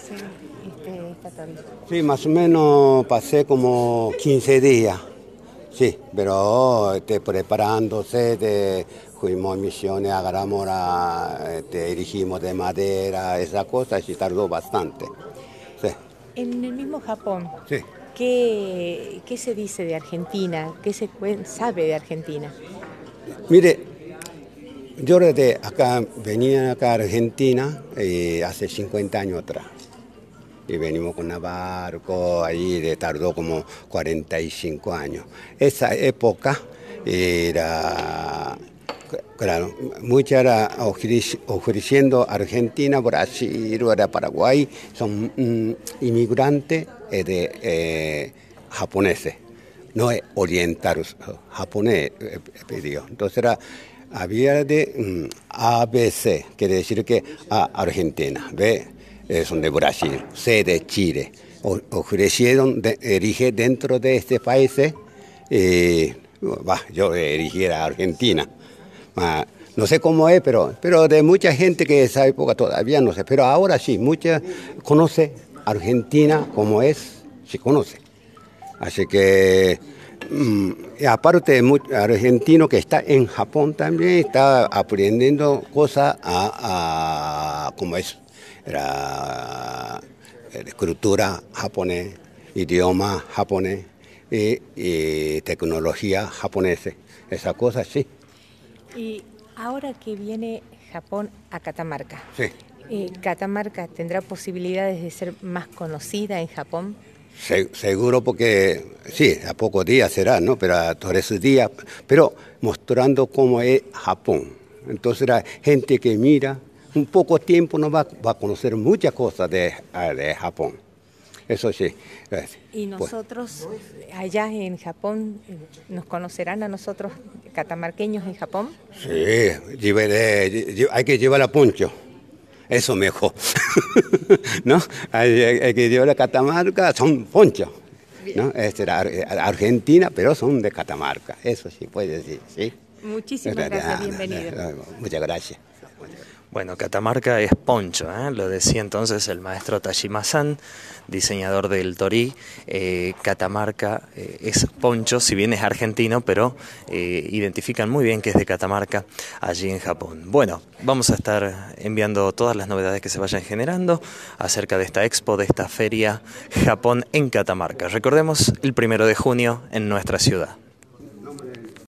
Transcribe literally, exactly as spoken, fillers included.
hace este, esta tori? Sí, más o menos pasé como quince días. Sí, pero este, preparándose, de, fuimos a misiones, agarramos, la, este, erigimos de madera, esa cosa, y tardó bastante. Sí. En el mismo Japón, Sí. ¿qué, qué se dice de Argentina? ¿Qué se sabe de Argentina? Mire, yo desde acá, venía acá a Argentina eh, hace cincuenta años atrás. Y venimos con un barco, ahí de, tardó como cuarenta y cinco años. Esa época era, claro, mucha era ofreciendo Argentina, Brasil, era Paraguay, son mm, inmigrantes eh, de eh, japoneses, no es oriental, japonés, eh, pidió. Entonces era, había de mm, A B C, quiere decir que A, Argentina, B, Eh, son de Brasil, C de Chile. O, ofrecieron de, erigir dentro de este país, eh, bah, yo erigí a Argentina. Ah, no sé cómo es, pero, pero de mucha gente que esa época todavía no sé, pero ahora sí, mucha conoce Argentina como es, se conoce. Así que, mm, aparte de mucho argentino que está en Japón también, está aprendiendo cosas a, a como es. Era escritura japonés, idioma japonés y, y tecnología japonesa. Esa cosa sí. Y ahora que viene Japón a Catamarca, Sí. eh, ¿Catamarca tendrá posibilidades de ser más conocida en Japón? Se, seguro porque, sí, a pocos días será, ¿no? Pero a todos esos días, pero mostrando cómo es Japón. Entonces la gente que mira, un poco tiempo no va, va a conocer muchas cosas de, de Japón. Eso sí. ¿Y nosotros pues, allá en Japón nos conocerán a nosotros catamarqueños en Japón? Sí, lleve, hay que llevar a poncho. Eso mejor. ¿No? Hay, hay que llevar a Catamarca, son ponchos. ¿No? Es Argentina, pero son de Catamarca. Eso sí puede decir, ¿sí? Muchísimas gracias, bienvenido. Muchas gracias. Bueno, Catamarca es poncho, ¿eh? Lo decía entonces el maestro Tajima-san, diseñador del torí. Eh, Catamarca eh, es poncho, si bien es argentino, pero eh, identifican muy bien que es de Catamarca, allí en Japón. Bueno, vamos a estar enviando todas las novedades que se vayan generando acerca de esta expo, de esta feria Japón en Catamarca. Recordemos, el primero de junio en nuestra ciudad.